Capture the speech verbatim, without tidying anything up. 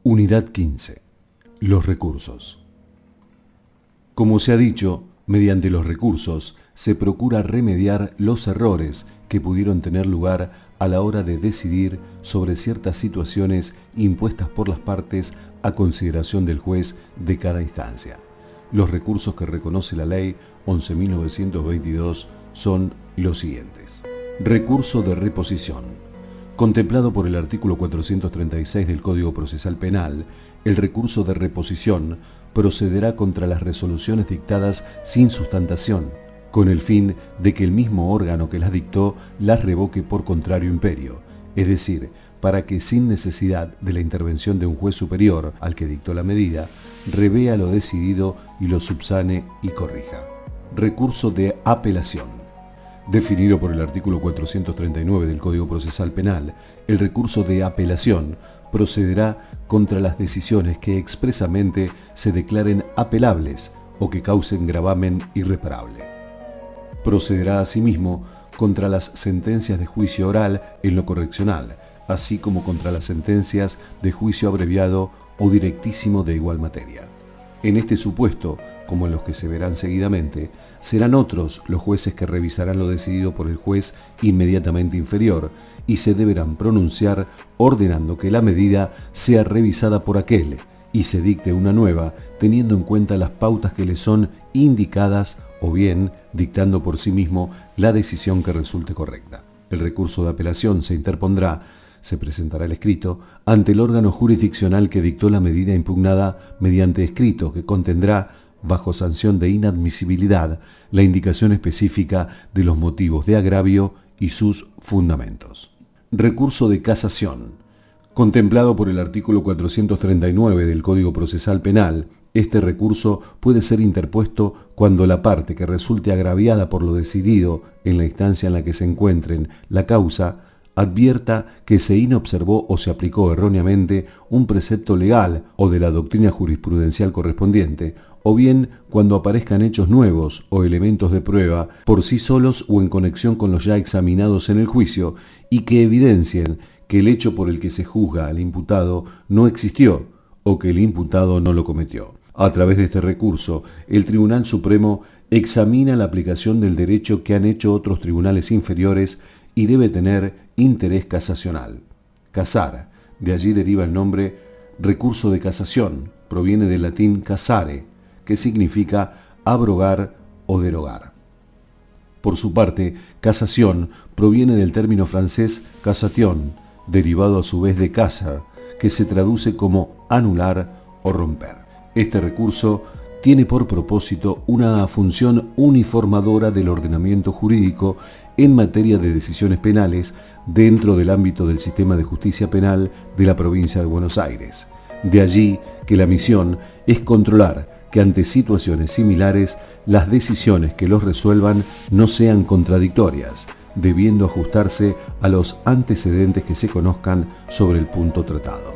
Unidad quince. Los recursos. Como se ha dicho, mediante los recursos se procura remediar los errores que pudieron tener lugar a la hora de decidir sobre ciertas situaciones impuestas por las partes a consideración del juez de cada instancia. Los recursos que reconoce la Ley once mil novecientos veintidós son los siguientes. Recurso de reposición. Contemplado por el artículo cuatrocientos treinta y seis del Código Procesal Penal, el recurso de reposición procederá contra las resoluciones dictadas sin sustantación, con el fin de que el mismo órgano que las dictó las revoque por contrario imperio, es decir, para que sin necesidad de la intervención de un juez superior al que dictó la medida, revea lo decidido y lo subsane y corrija. Recurso de apelación. Definido por el artículo cuatrocientos treinta y nueve del Código Procesal Penal, el recurso de apelación procederá contra las decisiones que expresamente se declaren apelables o que causen gravamen irreparable. Procederá asimismo contra las sentencias de juicio oral en lo correccional, así como contra las sentencias de juicio abreviado o directísimo de igual materia. En este supuesto, como en los que se verán seguidamente, serán otros los jueces que revisarán lo decidido por el juez inmediatamente inferior y se deberán pronunciar ordenando que la medida sea revisada por aquel y se dicte una nueva teniendo en cuenta las pautas que le son indicadas o bien dictando por sí mismo la decisión que resulte correcta. El recurso de apelación se interpondrá, se presentará el escrito, ante el órgano jurisdiccional que dictó la medida impugnada mediante escrito que contendrá, bajo sanción de inadmisibilidad, la indicación específica de los motivos de agravio y sus fundamentos. Recurso de casación. Contemplado por el artículo cuatrocientos treinta y nueve del Código Procesal Penal, este recurso puede ser interpuesto cuando la parte que resulte agraviada por lo decidido en la instancia en la que se encuentren la causa advierta que se inobservó o se aplicó erróneamente un precepto legal o de la doctrina jurisprudencial correspondiente, o bien cuando aparezcan hechos nuevos o elementos de prueba por sí solos o en conexión con los ya examinados en el juicio y que evidencien que el hecho por el que se juzga al imputado no existió o que el imputado no lo cometió. A través de este recurso, el Tribunal Supremo examina la aplicación del derecho que han hecho otros tribunales inferiores y debe tener interés casacional. Casar, de allí deriva el nombre recurso de casación, proviene del latín casare, que significa abrogar o derogar. Por su parte, casación proviene del término francés cassation, derivado a su vez de casar, que se traduce como anular o romper. Este recurso tiene por propósito una función uniformadora del ordenamiento jurídico en materia de decisiones penales dentro del ámbito del sistema de justicia penal de la provincia de Buenos Aires. De allí que la misión es controlar que ante situaciones similares las decisiones que los resuelvan no sean contradictorias, debiendo ajustarse a los antecedentes que se conozcan sobre el punto tratado.